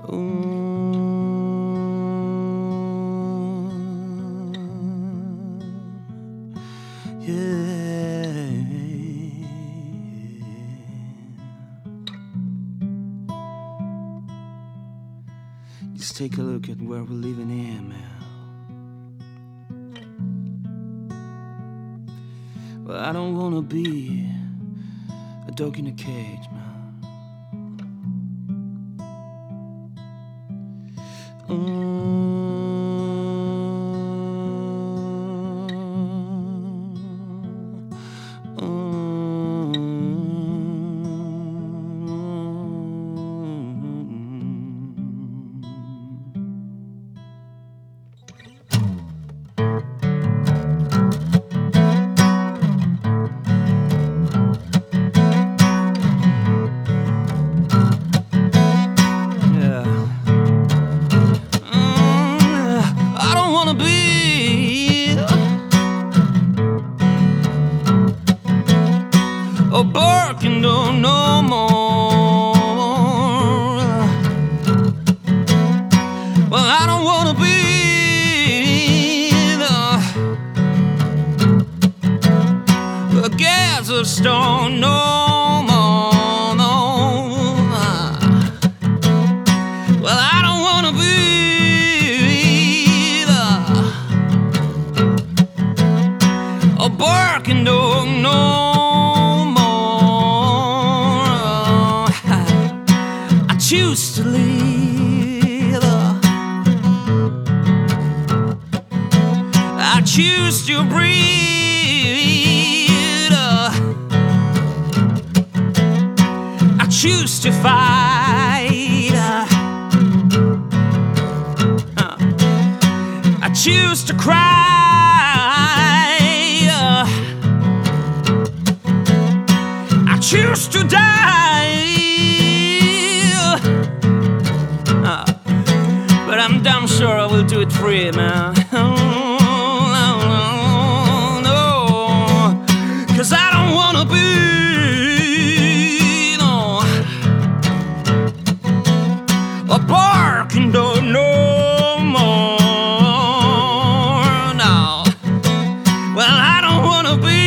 Yeah. Just take a look at where we're living here, man. Well, I don't wanna be a dog in a cage, man. A barking dog no more. Well, I don't wanna be the gas stone no more, no. Well, I don't wanna be a barking dog no. Choose to leave. I choose to breathe. I choose to fight. I choose to cry. I choose to die. But I'm damn sure I will do it free, man. No, 'cause I don't wanna be a barking dog no more. No, well, I don't wanna be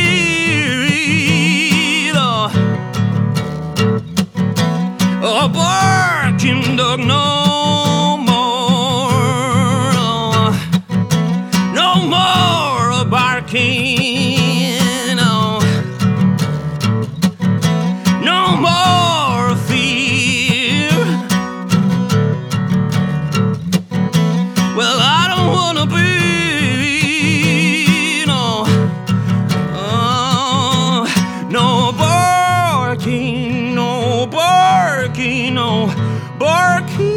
a barking dog no. No more fear. Well, I don't wanna be no barking, no barking, no barking.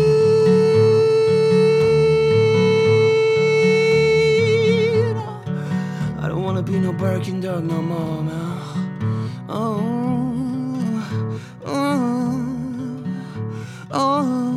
I don't wanna be no barking dog no more, man. Oh.